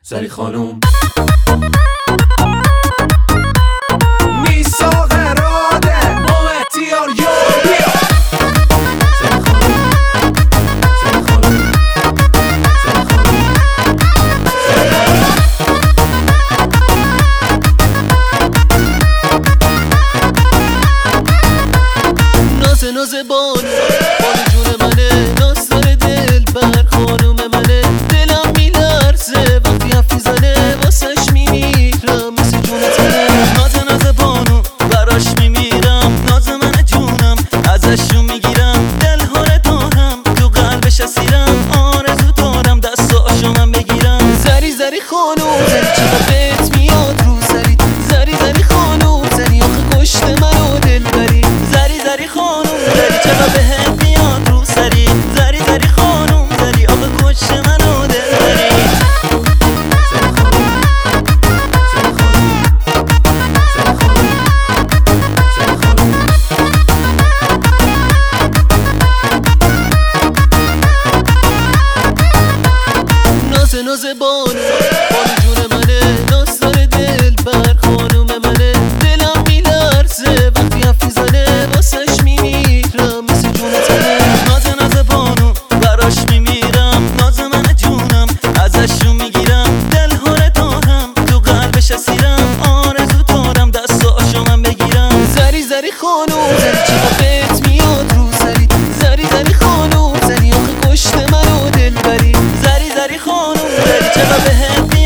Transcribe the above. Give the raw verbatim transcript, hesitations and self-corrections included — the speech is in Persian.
زری خانوم میساق راده موهتیار یا بیا زری خانوم زری خانوم زری خانوم نازه نازه بانو بانو جون منه ناز داره دل بر خانوم منه دلم میلرزه وقتی حرف میزنه واسش میمیرم مثل جون تنه نازه نازه بانو براش میمیرم نازه من جونم ازشون میگیرم دل هاره دارم تو قلبش اسیرم آرزو دارم دستاشو من بگیرم زری زری خانوم زری چقدر بهت میاد رو زری زری زری خانوم زری آخه کشت منو دل بری زری زری خانوم زری چقدر بهت میاد رو سری زری زری خانوم زری آقا کشت منو دل بری زری خانوم زری خانوم زری خانوم زری خانوم نازه نازه بانو بانو جون منه ناز داره دل بر خانوم منه دلم میلرزه وقتی حرف میزنه واسش میمیرم مثل جون تنه نازه نازه بانو براش میمیرم نازه من جونم ازشون میگیرم دل هاره دارم تو قلبش اسیرم آرزو دارم دستاشو من بگیرم زری زری خانوم زری چقدر بهت میاد رو زری زری زری خانوم زری آخه کشت منو دل بری زری زری خانوم زری چقدر بهت